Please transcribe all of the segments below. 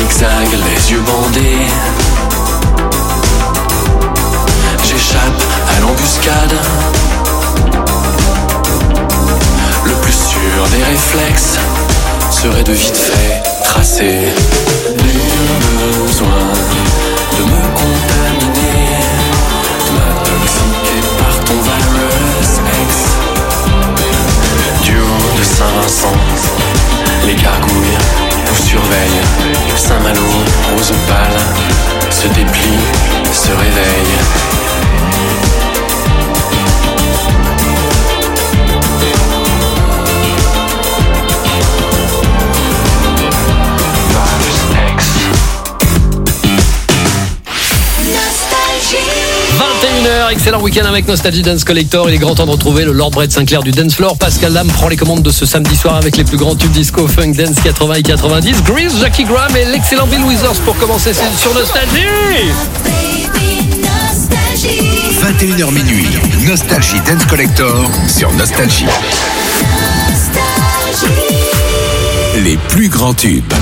zigzag, les yeux bandés. J'échappe à l'embuscade. Le plus sûr des réflexes serait de vite fait tracer. Nul besoin de me contaminer, de m'intoxiquer par ton virus X. Du haut de Saint-Vincent, les gargouilles nous surveillent. Saint-Malo, rose pâle, se déplie, se réveille. Excellent week-end avec Nostalgie Dance Collector. Il est grand temps de retrouver le Lord Brett Sinclair du Dance Floor. Pascal Lame prend les commandes de ce samedi soir avec les plus grands tubes disco, funk, dance 80 et 90. Grease, Jackie Graham et l'excellent Bill Withers pour commencer sur Nostalgie. 21h minuit, Nostalgie Dance Collector sur Nostalgie. Les plus grands tubes.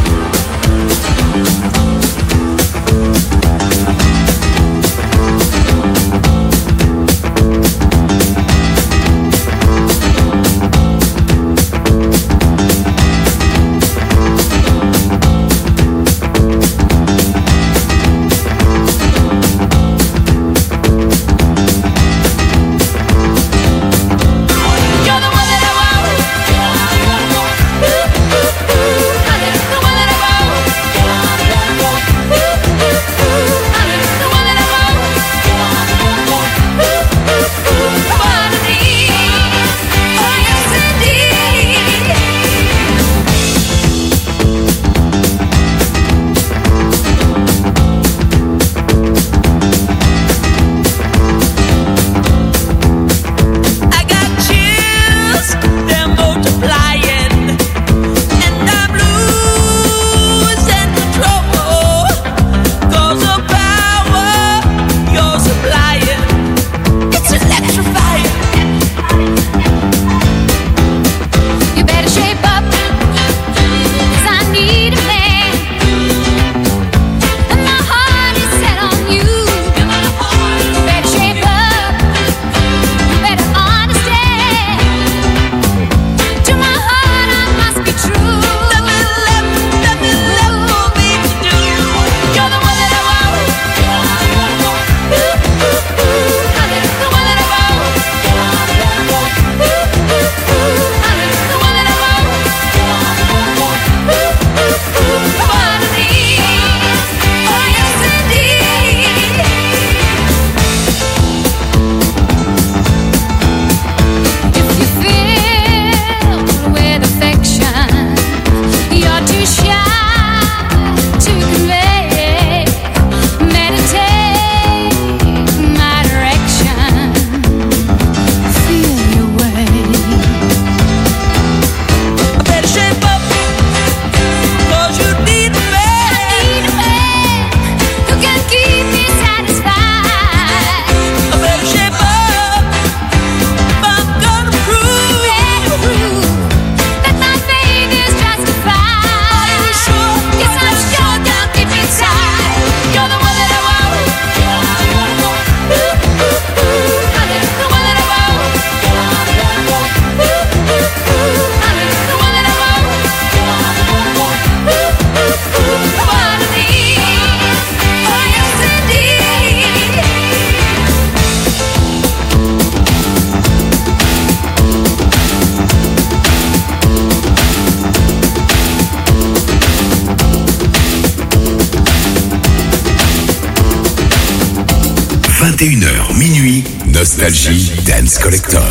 Minuit, Nostalgie Dance Collector.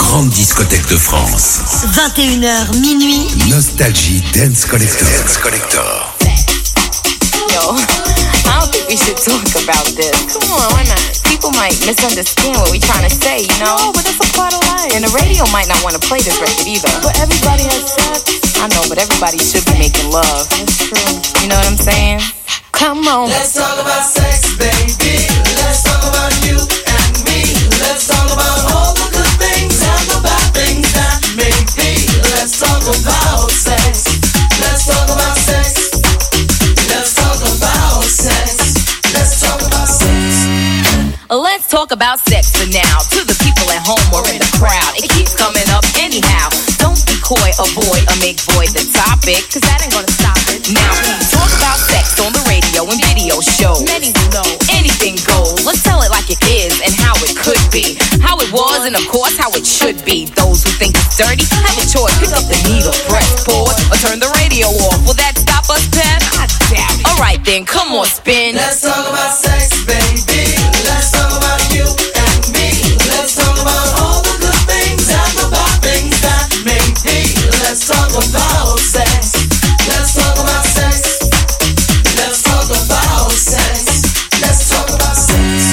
grandes discothèques de France. 21h minuit. Nostalgie Dance Collector. Dance Collector. Yo, I don't think we should talk about this. Come on, why not? People might misunderstand what we're trying to say, you know? No, but that's a part of life. And the radio might not want to play this record either. But everybody has sex. I know, but everybody should be making love. That's true. You know what I'm saying? Come on. Let's talk about sex, baby. Let's talk about you and me. Let's talk about all the good things and the bad things that may be. Let's talk about sex. Let's talk about sex. Let's talk about sex. Let's talk about sex. Let's talk about sex for now. To the people at home or in the crowd, it keeps coming up anyhow. Don't be coy, avoid, or make void the topic, cause that ain't gonna stop it. Now please talk about sex on the radio and video shows. Many will know anything goes. Let's tell it like it is and how it could be, how it was and of course how it should be. Those who think it's dirty, have a choice. Pick up the needle, press pause, or turn the radio off. Will that stop us, Pep? I doubt it. Alright then, come on, spin. Let's talk about sex, baby. Let's talk about you and me. Let's talk about all the good things and the bad things that may be. Let's talk about sex. Let's talk about sex. Let's talk about sex. Let's talk about sex.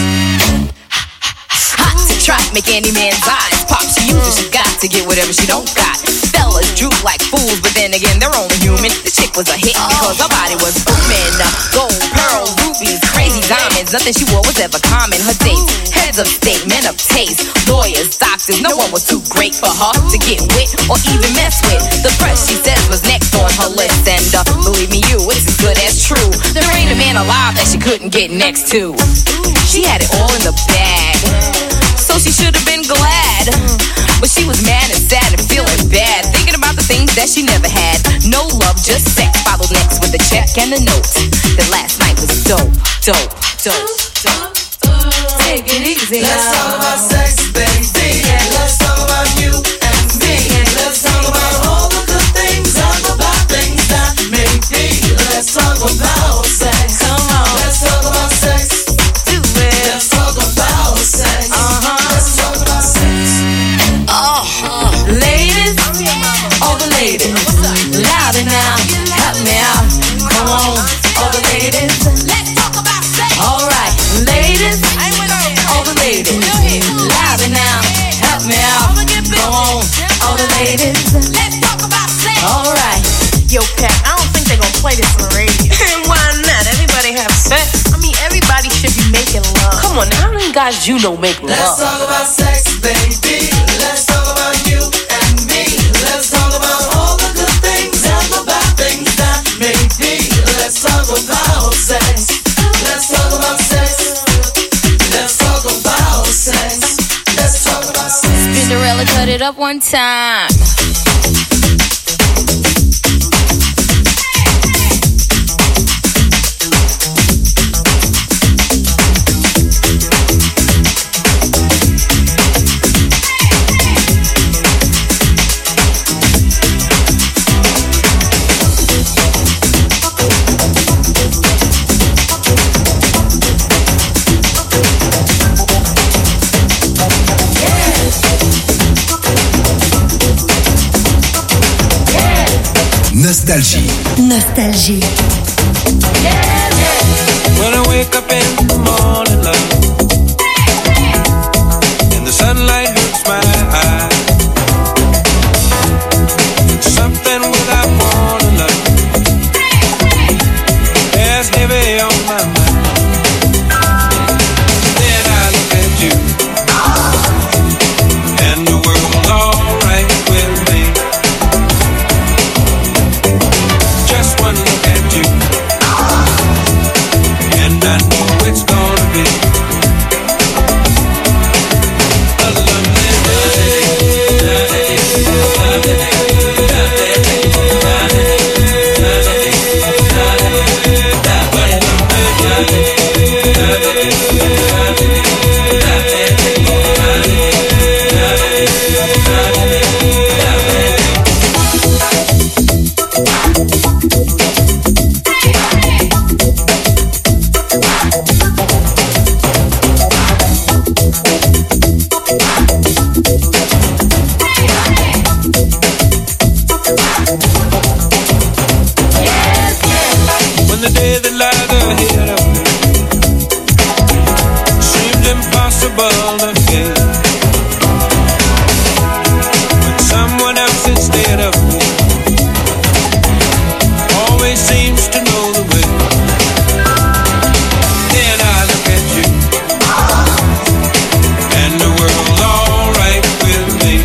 Hot to try, make any man's eyes pop. She uses, she got to get whatever she don't got. Fellas droop like fools, but then again, they're only human. The chick was a hit because her body was booming. Gold, pearl, rubies, crazy diamonds. Nothing she wore was ever common. Her dates, heads of state, men of taste, lawyers, doctors. No one was too great for her to get with or even mess with. The press, she says, was next on her list. And believe me, you, it's as good as true. There ain't a man alive that she couldn't get next to. She had it all in the bag, so she should have been glad. But she was mad and sad and feeling bad, thinking about the things that she never had. No love, just sex. Followed next with a check and a note. That last night was dope, dope, dope, dope. Take it easy. Let's talk about sex, baby. Let's talk about you and me. Let's talk about all the good things and the bad things that may be. Let's talk about sex. Come on. Let's talk about sex. Do it. Let's talk about sex. Let's talk about sex. Ladies, all the ladies, louder now, help me out. Come on, all the ladies, let's talk about sex. All right, ladies, all the ladies, louder now, help me out. Come on, all the ladies, let's talk about sex. All right. Yo, Pat, I don't think they're gonna play this on the radio. Why not? Everybody have sex. I mean, everybody should be making love. Come on, how many guys you know make love? Let's talk about sex, baby. Let's talk about you and me. Let's talk about all the good things and the bad things that may be. Let's talk about sex. Let's talk about sex. Let's talk about sex. Let's talk about sex. Cinderella, cut it up one time. Nostalgie. Nostalgie. When I wake up in the morning, love, and the sunlight hits my eyes, something without warning, love, bears heavy on my mind. Then I look at you, and the world's alright with me. Just one look at you, and I know it's gonna be a lovely day. ahead of me. Seemed impossible to get. But someone else instead of me always seems to know the way. Then I look at you, and the world's alright with me.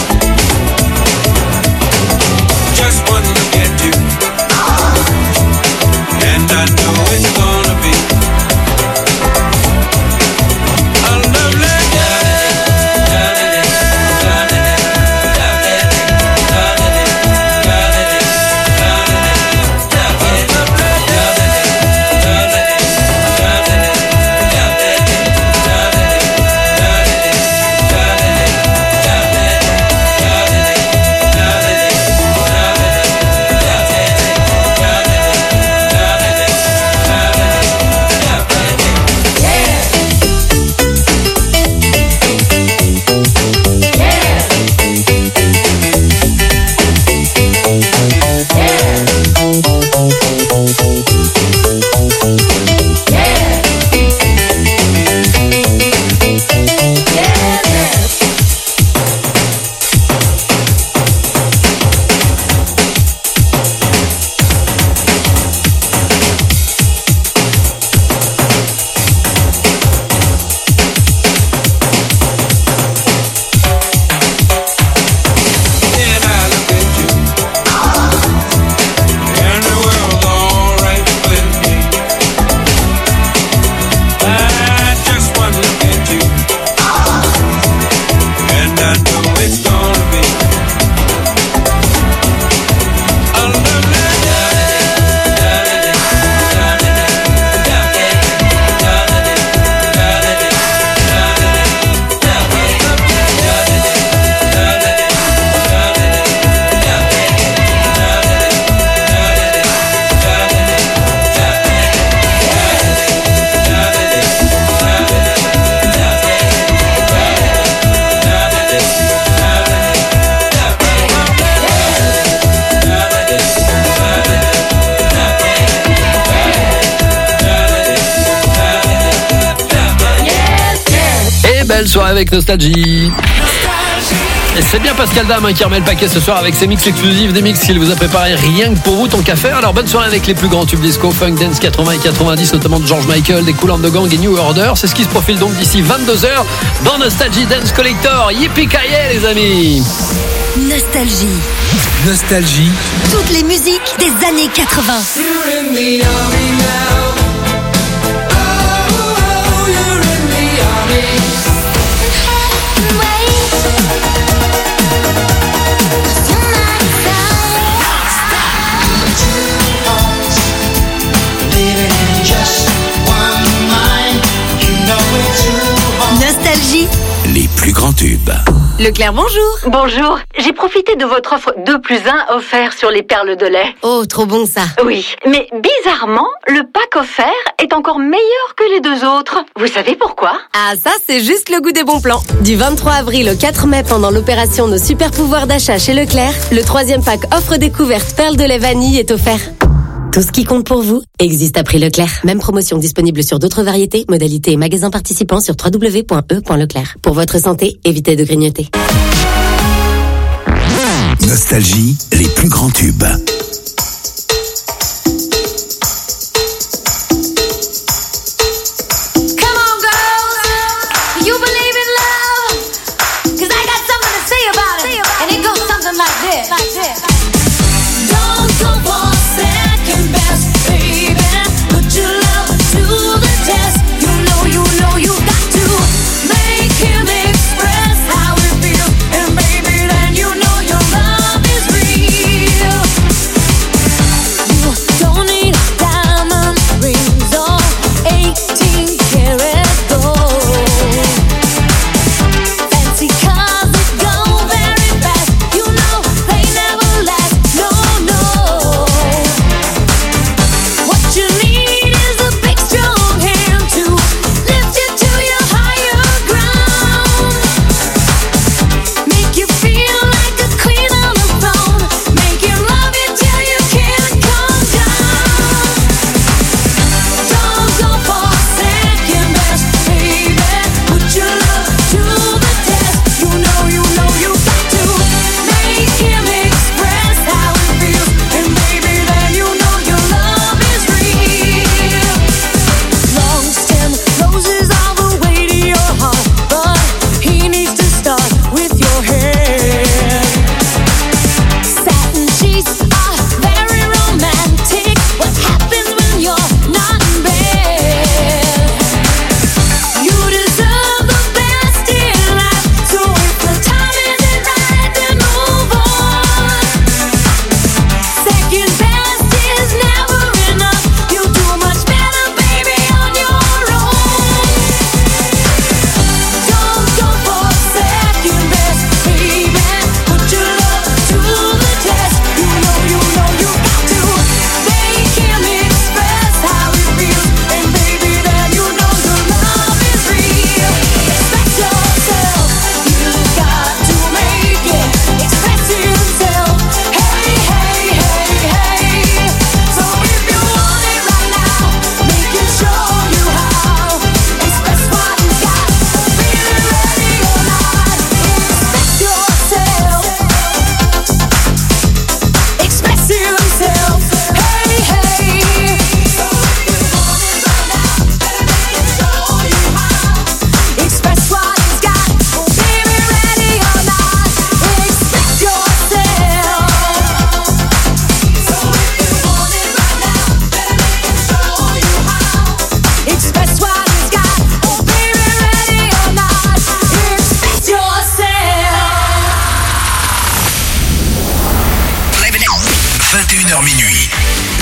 Just one look at you, and I know it's gonna be a lovely Soirée avec Nostalgie. Et c'est bien Pascal Dame qui remet le paquet ce soir avec ses mix exclusifs, des mix qu'il vous a préparé rien que pour vous, tant qu'à faire. Alors bonne soirée avec les plus grands tubes disco, funk, dance 80 et 90, notamment de George Michael, des Kool and the Gang et New Order. C'est ce qui se profile donc d'ici 22h dans Nostalgie Dance Collector. Yippee-ki-yay les amis. Nostalgie. Nostalgie. Toutes les musiques des années 80. Nostalgie. Les plus grands tubes. Leclerc, bonjour. Bonjour, j'ai profité de votre offre 2+1 offert sur les perles de lait. Oh, trop bon ça. Oui, mais bizarrement, le pack offert est encore meilleur que les deux autres. Vous savez pourquoi? Ah, ça, c'est juste le goût des bons plans. Du 23 avril au 4 mai, pendant l'opération Nos super pouvoirs d'achat chez Leclerc, le 3e pack offre découverte perles de lait vanille est offert. Tout ce qui compte pour vous existe à prix Leclerc. Même promotion disponible sur d'autres variétés, modalités et magasins participants sur www.e.leclerc. Pour votre santé, évitez de grignoter. Nostalgie, les plus grands tubes.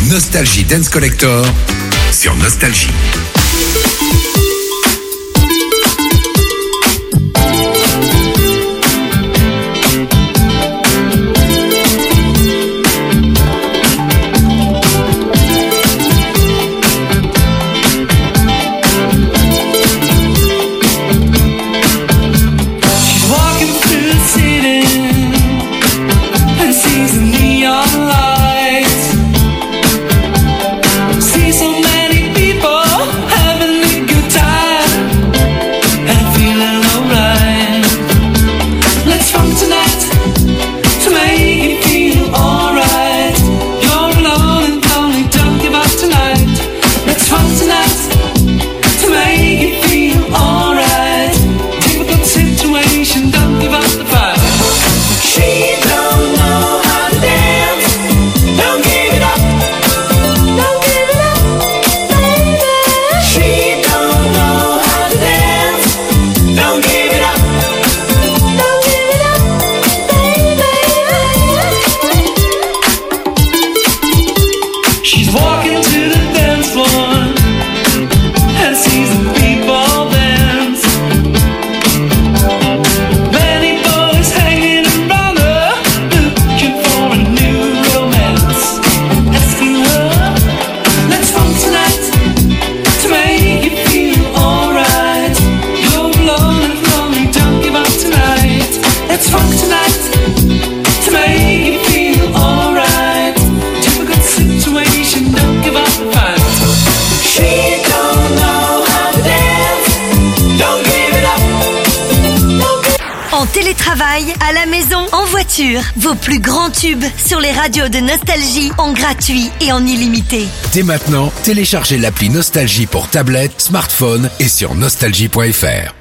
Nostalgie Dance Collector sur Nostalgie. À la maison, en voiture, vos plus grands tubes sur les radios de Nostalgie en gratuit et en illimité. Dès maintenant, téléchargez l'appli Nostalgie pour tablette, smartphone et sur nostalgie.fr.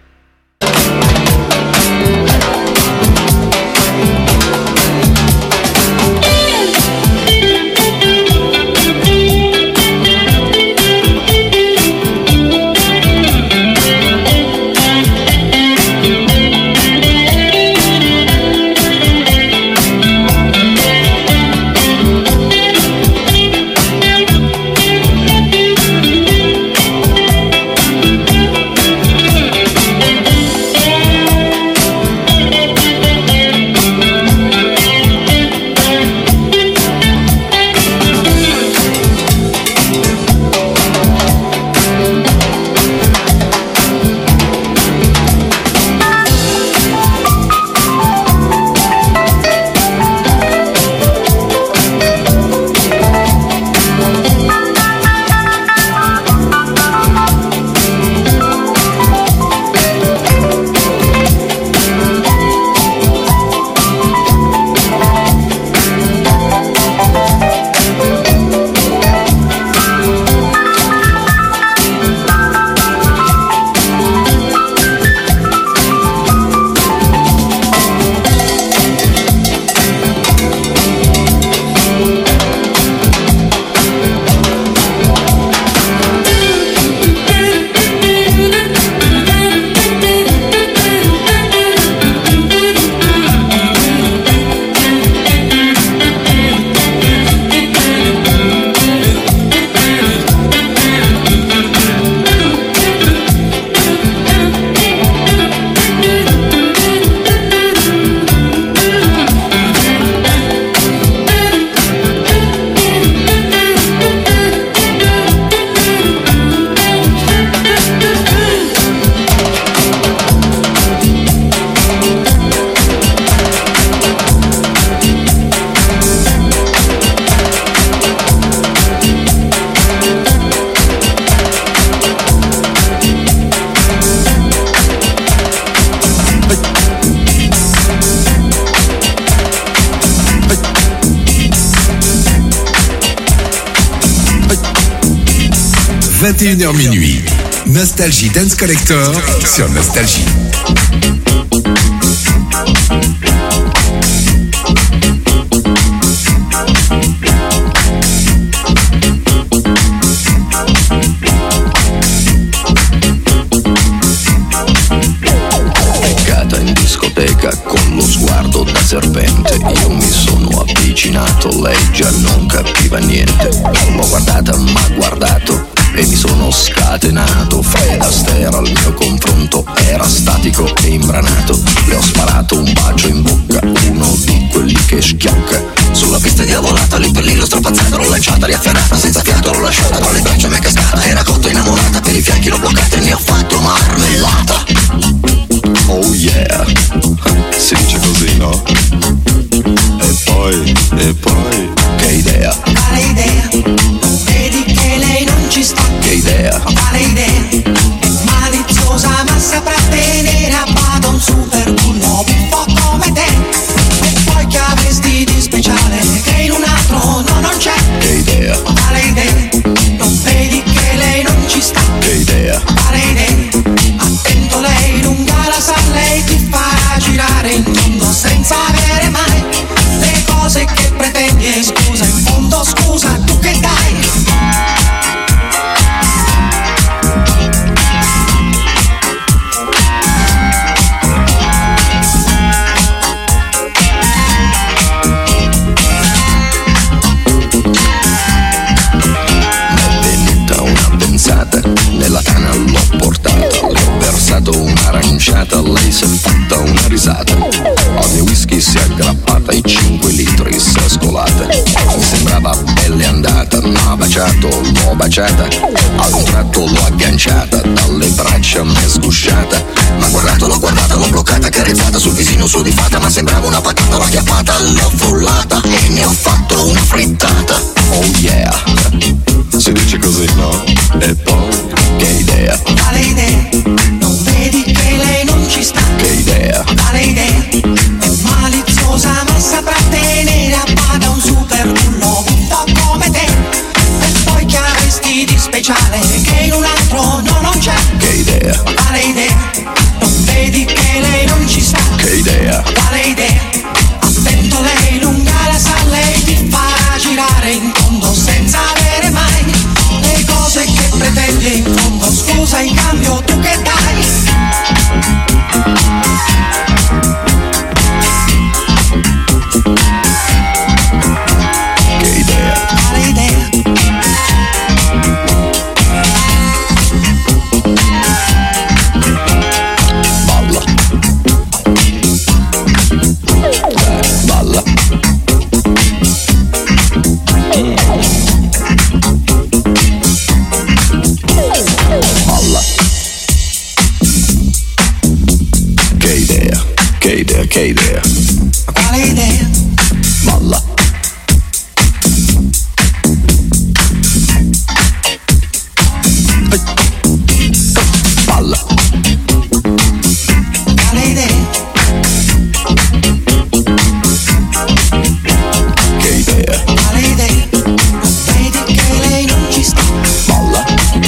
« 21h minuit, Nostalgie Dance Collector sur Nostalgie. Beccata in discoteca con lo sguardo da serpente, io mi sono sono avvicinato, lei già non capiva niente. L'ho guardata, m'ha guardato e mi sono scatenato. Fred Astaire al mio confronto era statico e imbranato. Le ho sparato un bacio in bocca, uno di quelli che schiocca. Sulla pista diavolata, lì per lì l'ho strapazzata, l'ho lanciata, riafferrata, senza fiato l'ho lasciata, tra le braccia m'è cascata, era cotta innamorata, per i fianchi l'ho bloccata e ne ho fatto marmellata. Oh yeah, si dice così, no? E poi, che idea? Quale idea? Non vedi che lei non ci sta? Che idea? Quale idea? È maliziosa ma saprà tenere a bada un super bullo un po' come te. E poi che avresti di speciale che in un altro no, non c'è? Che idea? Quale idea? Non vedi che lei non ci sta? Che idea? Quale idea? Attento, lei lunga la sa, lei ti farà girare il mondo senza avere mai le cose che pretendi. E scusa, in fondo scusa, tu che dai? Nella tana l'ho portata, le ho versato un'aranciata, lei si è fatta una risata. Al mio whisky si è aggrappata, i 5 litri si è scolata. Mi sembrava belle andata, m'ha baciato, l'ho baciata. Ad un tratto l'ho agganciata, dalle braccia m'è sgusciata. M'ha guardato, l'ho guardata, l'ho bloccata, carezzata sul visino su di fata. Ma sembrava una patata, l'ho acchiappata, l'ho frullata e ne ho fatto una frittata. Oh yeah, si dice così, no? E poi, che idea? Quale idea? Non vedi che lei non ci sta? Che idea? Quale idea? È maliziosa ma saprà tenere a bada un super bullo un po' come te. E poi che avresti di speciale che in un altro no, non c'è? Che idea? Quale idea? Non vedi che lei non ci sta? Che idea? Quale idea? Attento, lei lunga la sa, lei ti farà girare in tondo senza avere mai le cose che pretendi. In fondo scusa, in cambio tu che dai? Che idea? Quale idea? Balla. Balla. Balla. Che idea? Che idea? Che idea? Quale idea? Balla. Balla. Quale idea? Che idea? Quale idea? Non vedi che lei non ci sta? Balla.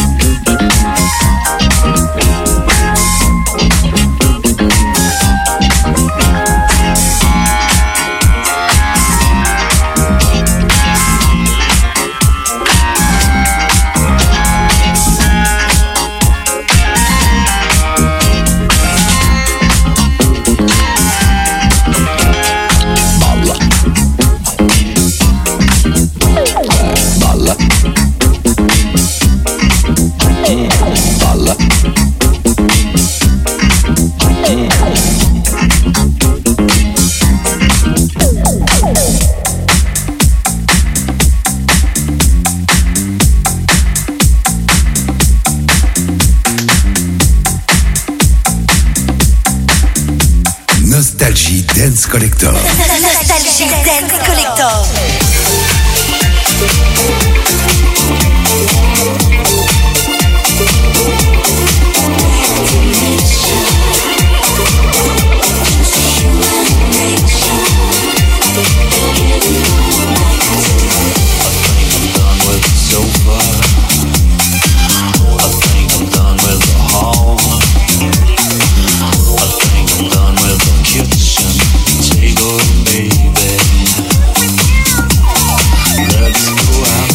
Nostalgie Dance Collector. Nostalgie Dance Collector. Table, baby. Let's go out.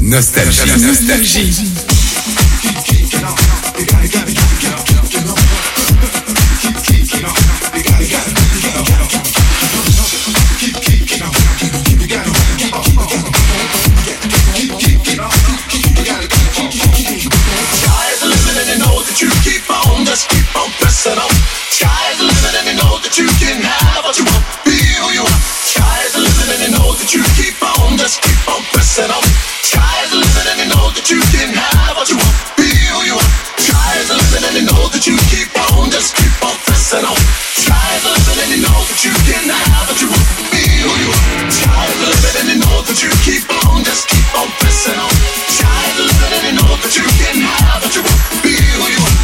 Nostalgie. You keep on, just keep on pressing on. Sky's the limit and you know that you can have what you want. Be who you are. Sky's the limit and you know that you keep on, just keep on pressing on. Sky's the limit and you know that you can have what you want. Be who you are. Sky's the limit and you know that you keep on, just keep on pressing on. Sky's the limit and you know that you can have what you want. Be who you are. Sky's the limit and you know that you keep on, just keep on pressing on. Sky's the limit and you know that you can have what you want. Be who you are.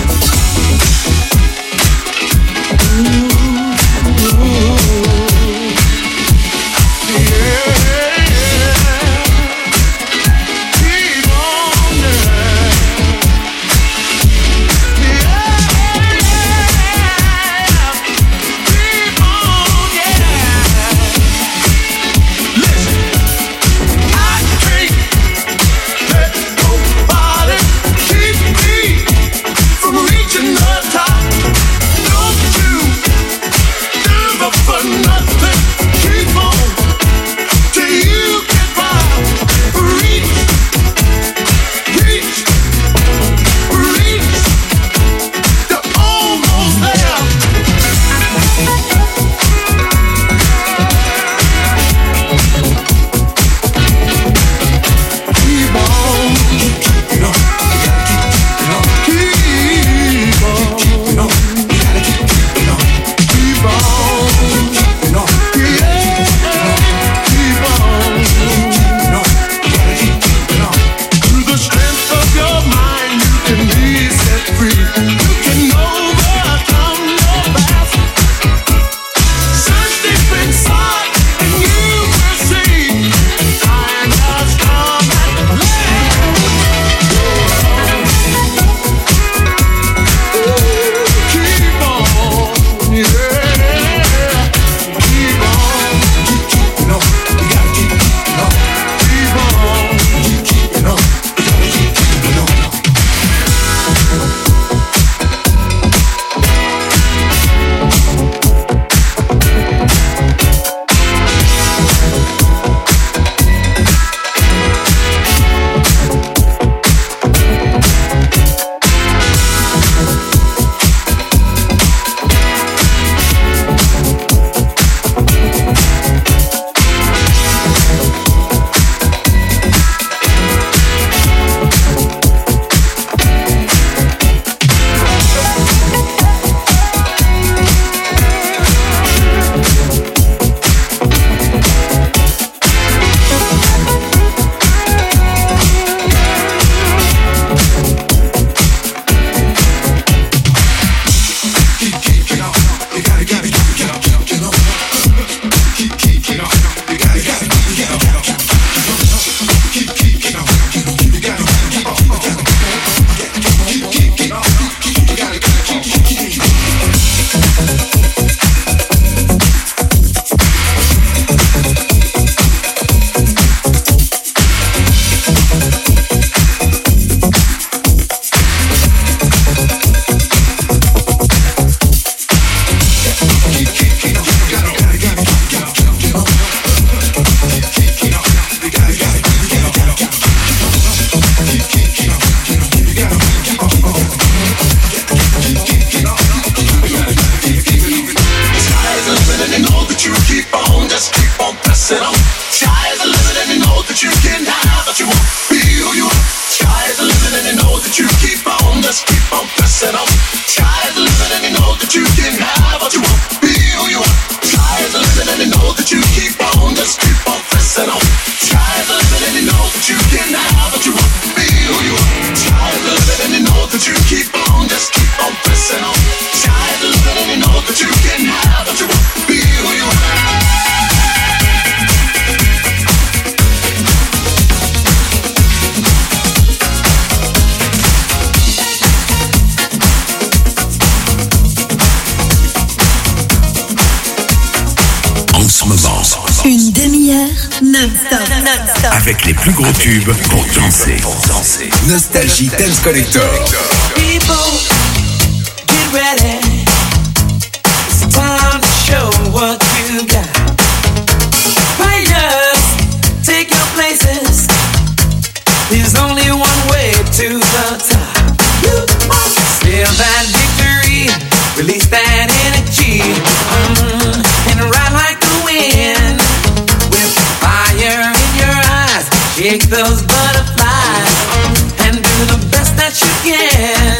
En ce moment, Dance. Une demi-heure non-stop. Avec les plus gros tubes pour danser. Nostalgie Dance Collector. People, get ready. It's time to show what you got. Players, take your places. There's only one way to the top. You must feel that victory, release that energy, and ride like the wind. With fire in your eyes, shake those butterflies, and do the best that you can.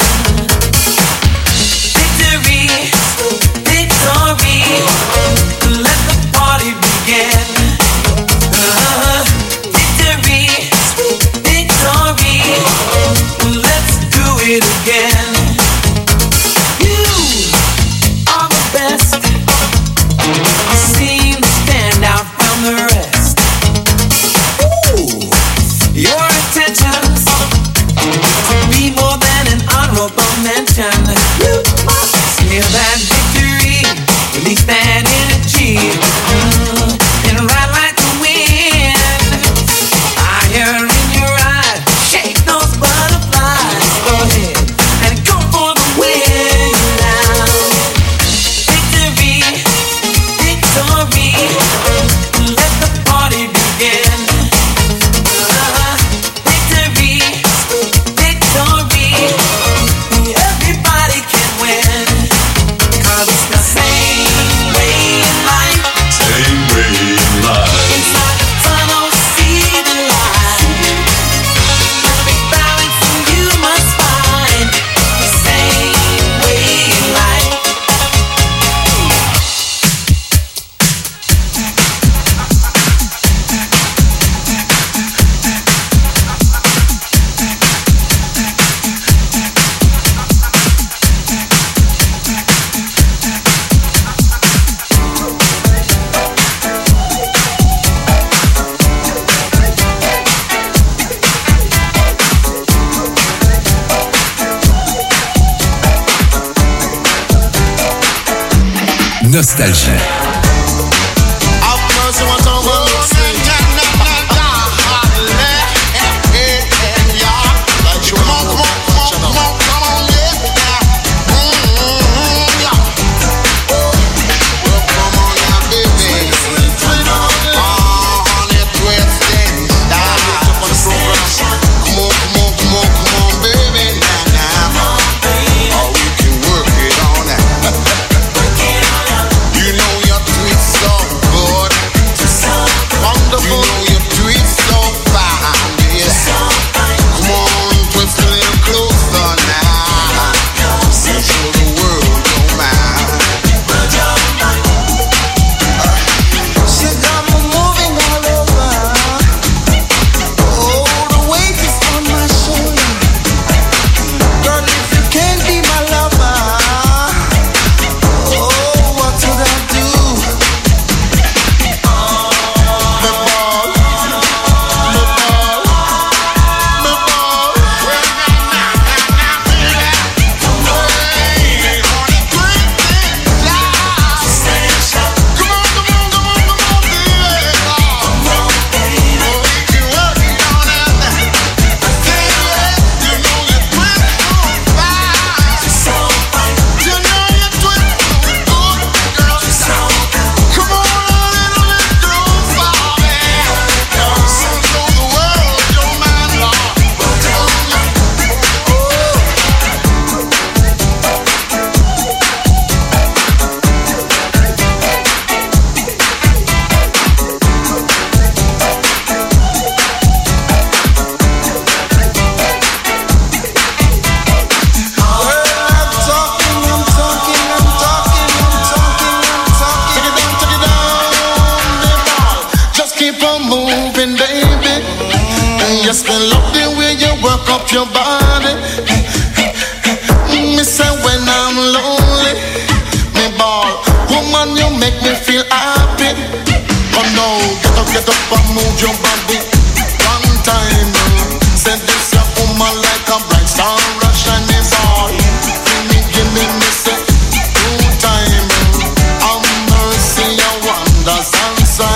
Victory, victory, let the party begin. Victory, victory, let's do it again. You are the best. You seem to stand out from the rest. Ooh, your intentions to be more than an honorable mention. You must feel that victory, release that energy, and ride like the wind. Fire in your eyes, shake those butterflies. Go ahead and go for the win now. Victory, victory, let the party begin. Victory, victory, everybody can win. 'Cause it's the same way in life. Same way in life. Inside the tunnel, see the light. Perfect balance you must find. The same way in life. Nostalgie. Yes, me love the way you work up your body. Me say when I'm lonely, me ball. Woman, you make me feel happy. Oh no, get up and move your body. One time, say this your woman like a bright star, rush and me ball. Give me, say, two time. I'm mercy, your wonders and signs.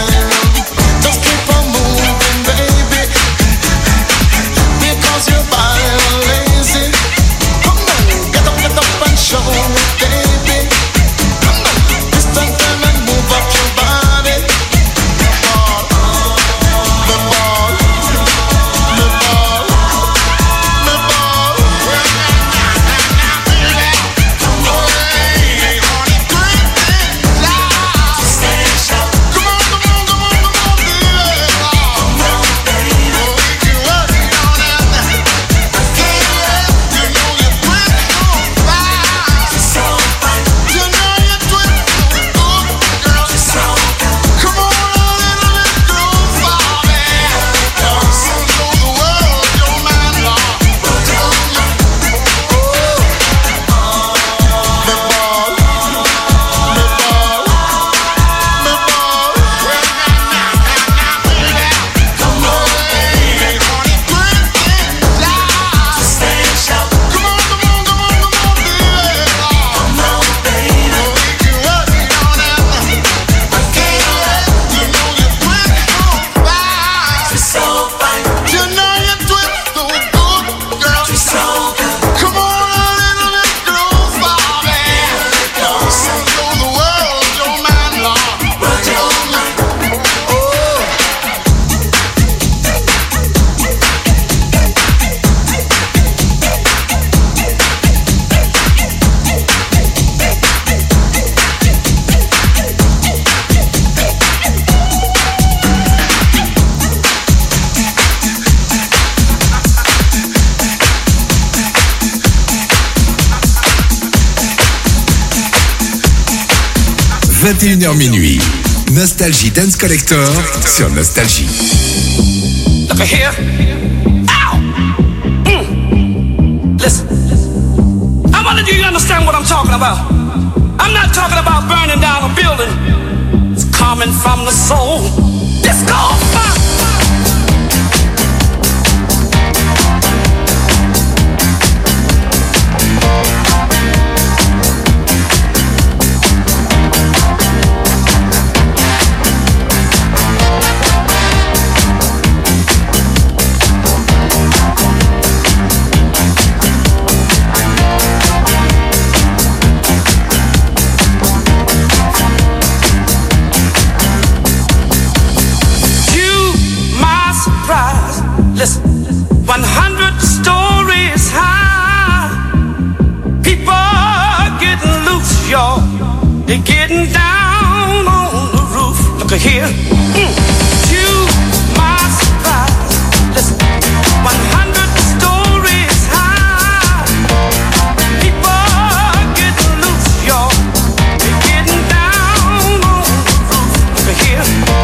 21h minuit. Nostalgie Dance Collector sur Nostalgie. Look here. Ow! Listen. I wonder do you understand what I'm talking about? I'm not talking about burning down a building. It's coming from the soul. Disco funk. Listen, 100 stories high. People are getting loose, y'all. They're getting down on the roof. Look here. To my surprise. Listen, 100 stories high. People are getting loose, y'all. They're getting down on the roof. Look here.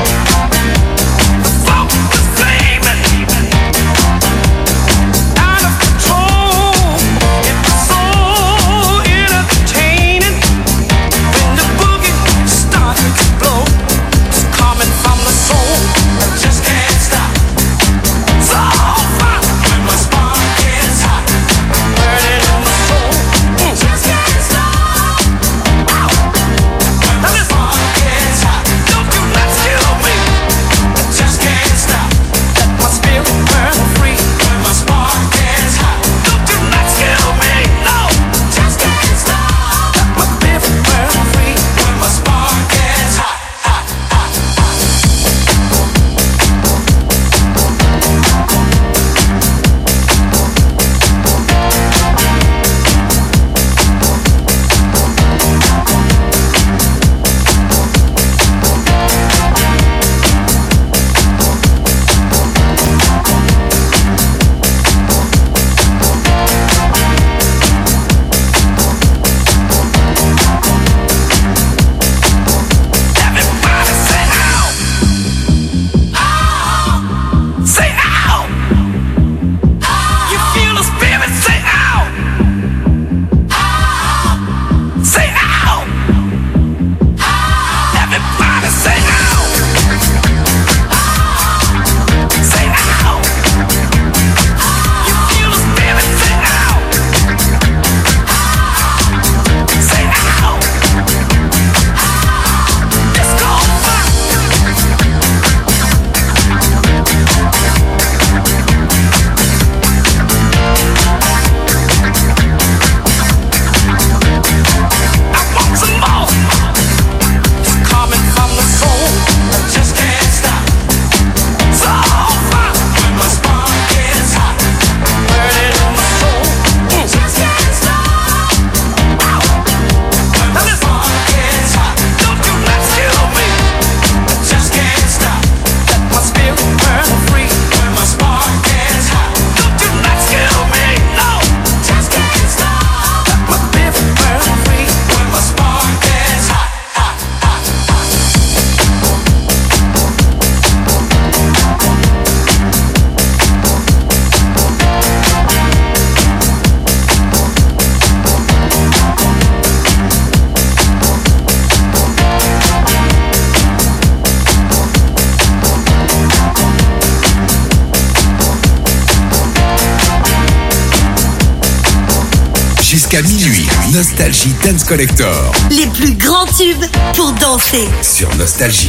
Jusqu'à minuit, Nostalgie Dance Collector. Les plus grands tubes pour danser. Sur Nostalgie.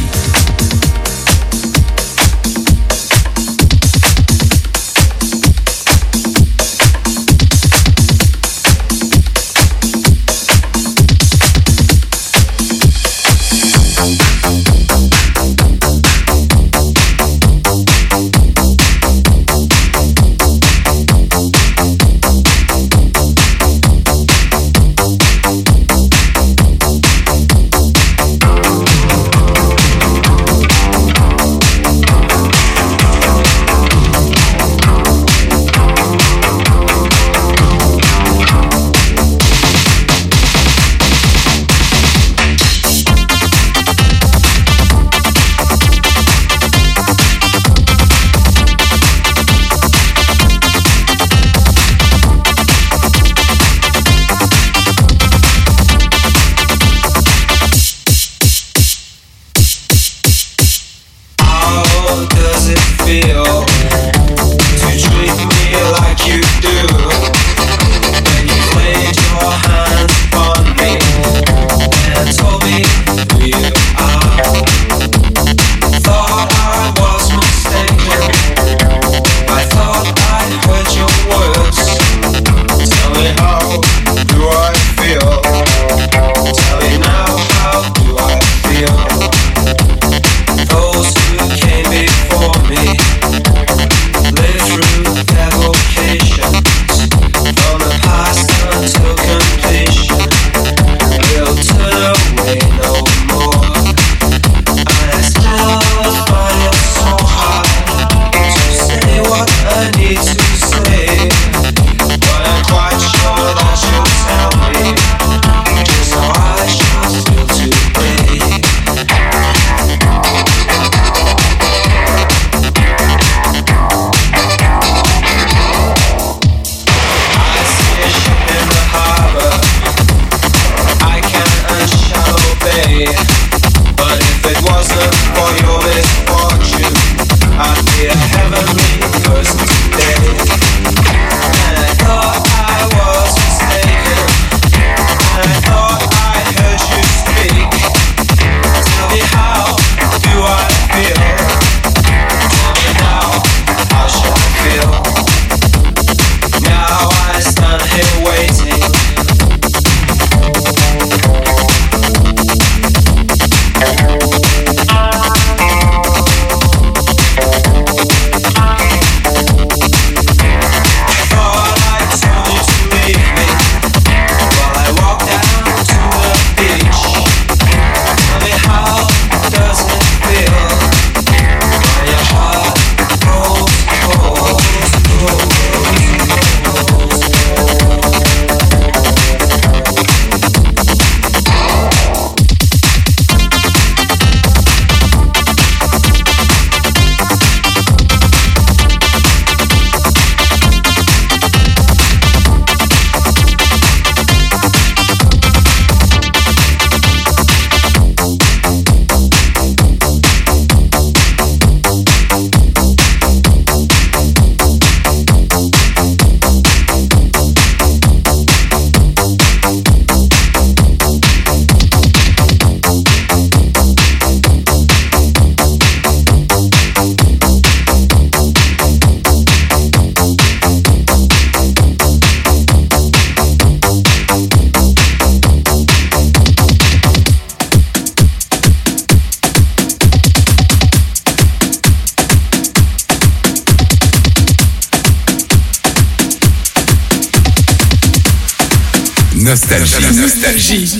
Nostalgie.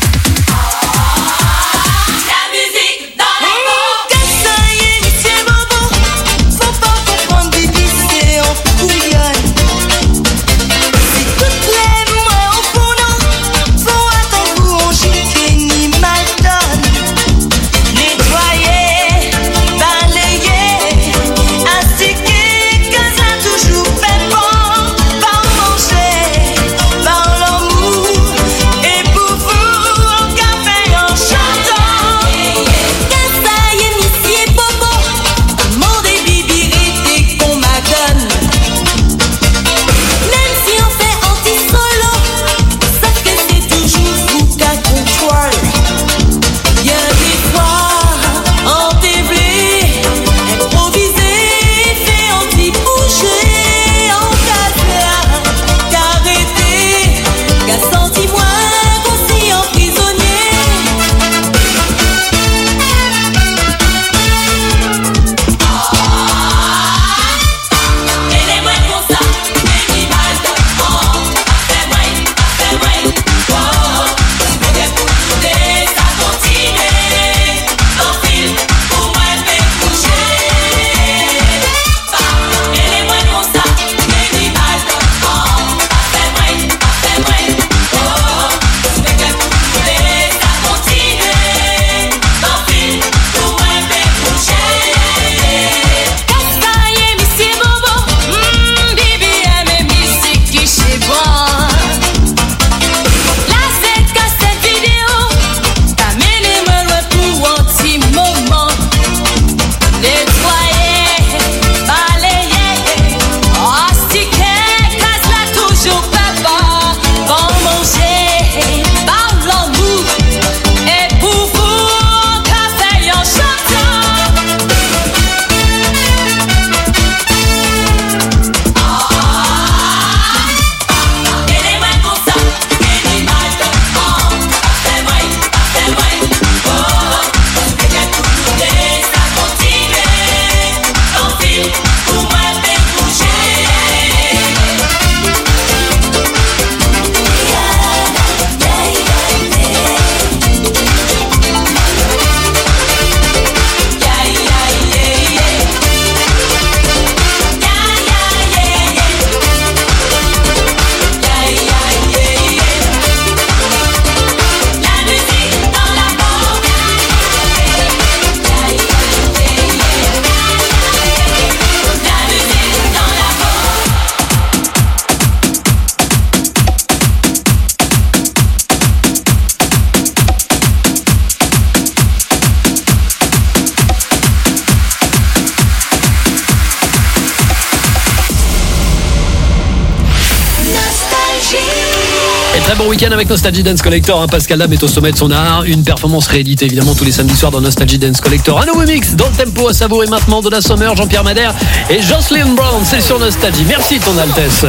Très bon week-end avec Nostalgie Dance Collector. Pascal Lame est au sommet de son art. Une performance rééditée évidemment tous les samedis soirs dans Nostalgie Dance Collector. Un nouveau mix dans le tempo à savourer maintenant de la Summer, Jean-Pierre Madère et Jocelyn Brown. C'est sur Nostalgie. Merci ton Altesse.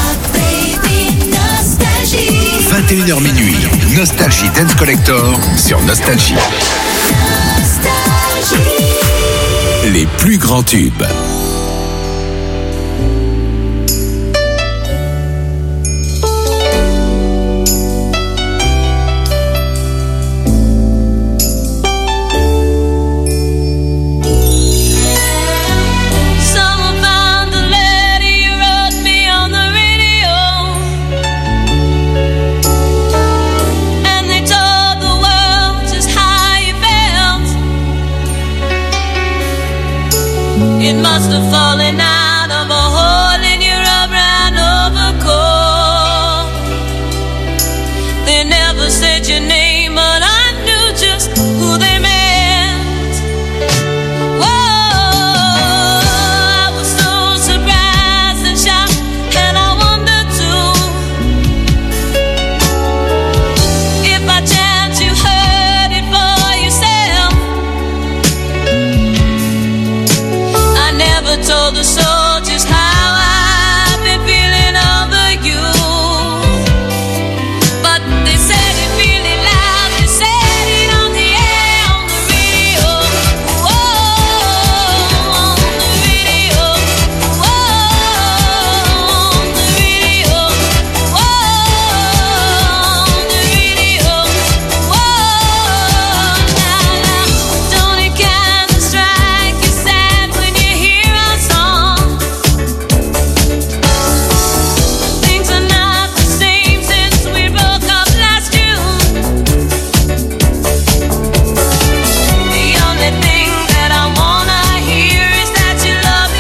21h minuit, Nostalgie Dance Collector sur Nostalgie. Les plus grands tubes. It must have fallen out of a hole in your rubber and overcoat. They never said your name, but I knew just who they meant. Whoa, I was so surprised and shocked, and I wondered too if by chance you heard it for yourself. I never told the soldiers how